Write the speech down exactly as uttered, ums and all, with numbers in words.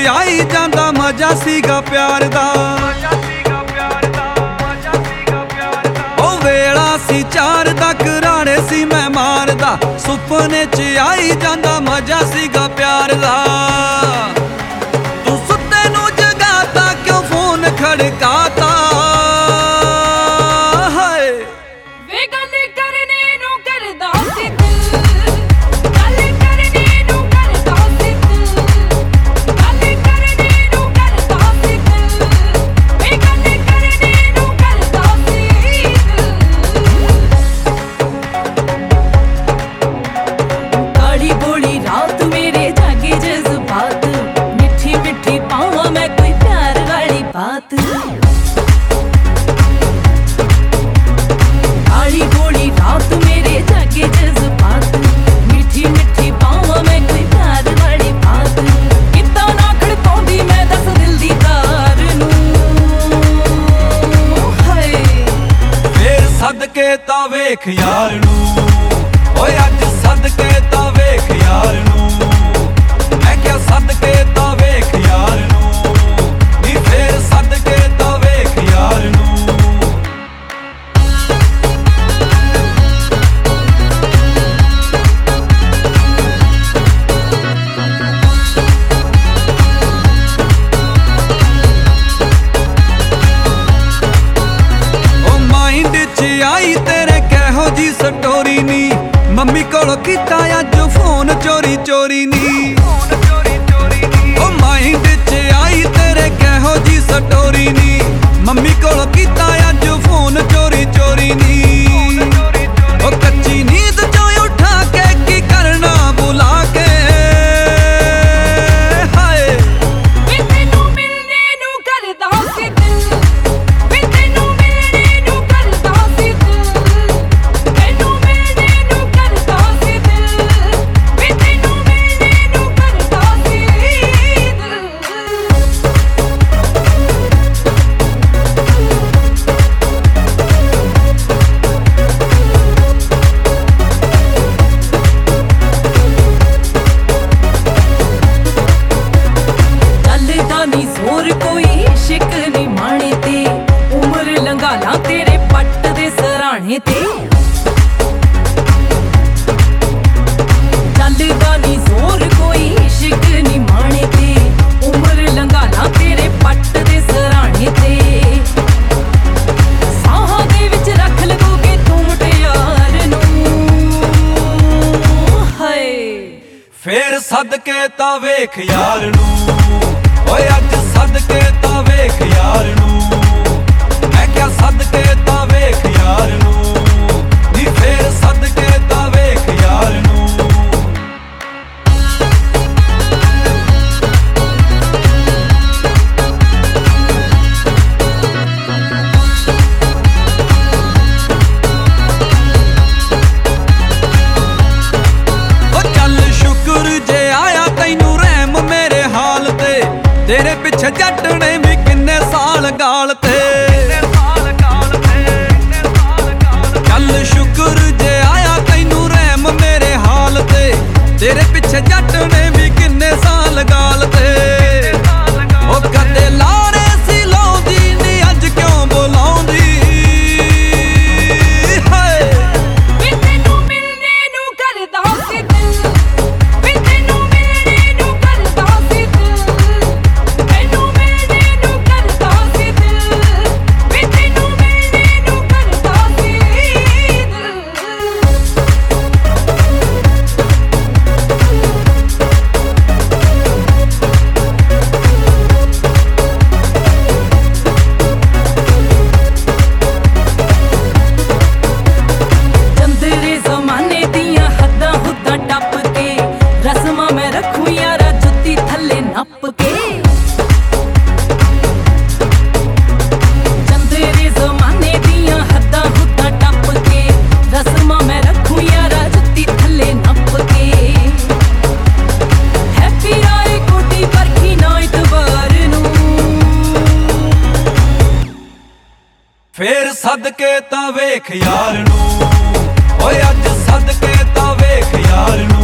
ਆਈ ਜਾਂਦਾ ਮਜ਼ਾ ਸੀਗਾ ਪਿਆਰ ਦਾ। ਉਹ ਵੇਲਾ ਸੀ ਚਾਰ ਦਾ ਘਰਾੜੇ ਸੀ ਮੈਂ ਮਾਰਦਾ, ਸੁਪਨੇ 'ਚ ਆਈ ਜਾਂਦਾ ਮਜ਼ਾ ਸੀਗਾ ਪਿਆਰ ਦਾ। ਤੂੰ ਸੁੱਤੇ ਨੂੰ ਜਗਾਤਾ ਕਿਉਂ ਫੋਨ ਖੜਕਾਤਾ, काली गोली रात मेरे जागे जज्बात, मिठी मिठी पावां मैं कोई प्यार वाली बात। कितना ना खड़काउंदी मैं दस दिल दी तार नूं, हाय फिर सदके तां वेख यार नूं, ओए अज सदके तां वेख यार नूं। मैं क्या सदके तां वेख यार नूं, नी फिर सदके तां वेख यार नूं। आई तेरे कहो जी स्टोरी नी, मम्मी कोलों कीता अज फोन चोरी चोरी नी। ओ माइंड च आई तेरे कहो जी स्टोरी नी, मम्मी कोलों कीता अज फोन चोरी चोरी नी। ओ कच्ची नींद चों उठा के की करना बुला के, हाय तेनू मिलने नू करदा सी दिल, तेनू मिलने नू करदा सी दिल, तेनू मिलने नू करदा सी दिल, तेनू मिलने नू करदा सी दिल। ਚੱਲਦਾ ਨੀ ਜ਼ੋਰ ਕੋਈ ਇਸ਼ਕ ਨੀ ਮਾਣੇ ਤੇ, ਉਮਰ ਲੰਘਾ ਲਾਂ ਤੇਰੇ ਪੱਟ ਦੇ ਸਰਾਣੇ ਤੇ। ਚੱਲਦਾ ਨੀ ਜ਼ੋਰ ਕੋਈ ਇਸ਼ਕ ਨੀ ਮਾਣੇ ਤੇ, ਉਮਰ ਲੰਘਾ ਲਾਂ ਤੇਰੇ ਪੱਟ ਦੇ ਸਰਾਣੇ ਤੇ। ਸਾਹਾਂ ਦੇ ਵਿੱਚ ਰੱਖ ਲਗੋਗੇ ਤੂੰ ਮੁਟਿਆਰ ਨੂੰ, ਹਾਏ फिर सदके तां वेख यार नूं, ओए अज सदके तां वेख यार नूं। मैं क्या सदके तां वेख यार नूं, नी फिर सदके तां वेख यार नूं। तेरे पिछे जट ने भी किन्ने साल गाल ते, चल शुक्र जे आया तैनू रहम मेरे हाल ते। तेरे पिछे जट ने भी किन्ने साल गाल ते, ओ कदे लारे सी लाउंदी नी अज क्यों बुलाउंदी, हाय तेनू मिलने नू करदा सी दिल, तेनू मिलने नू करदा सी दिल, तेनू मिलने नू करदा सी दिल, तेनू मिलने नू करदा सी दिल। ਚੰਦਰੇ ਜ਼ਮਾਨੇ ਦੀਆਂ ਹੱਦਾਂ ਹੁੱਦਾਂ ਟੱਪ ਕੇ, ਰਸਮਾਂ ਮੈਂ ਰੱਖੂ ਯਾਰਾ ਜੁੱਤੀ ਥੱਲੇ ਨੱਪ ਕੇ। ਚੰਦਰੇ ਜ਼ਮਾਨੇ ਦੀਆਂ ਹੱਦਾਂ ਹੁੱਦਾਂ ਟੱਪ ਕੇ, ਰਸਮਾਂ ਮੈਂ ਰੱਖੂ ਯਾਰਾ ਜੁੱਤੀ ਥੱਲੇ ਨੱਪ ਕੇ। ਹੈਪੀ ਰਾਏ ਕੋਟੀ ਪਰਖੀ ਨਾ ਇਤਵਾਰ ਨੂੰ, फिर सदके तां वेख यार नूं, ओए अज सदके तां वेख यार नूं।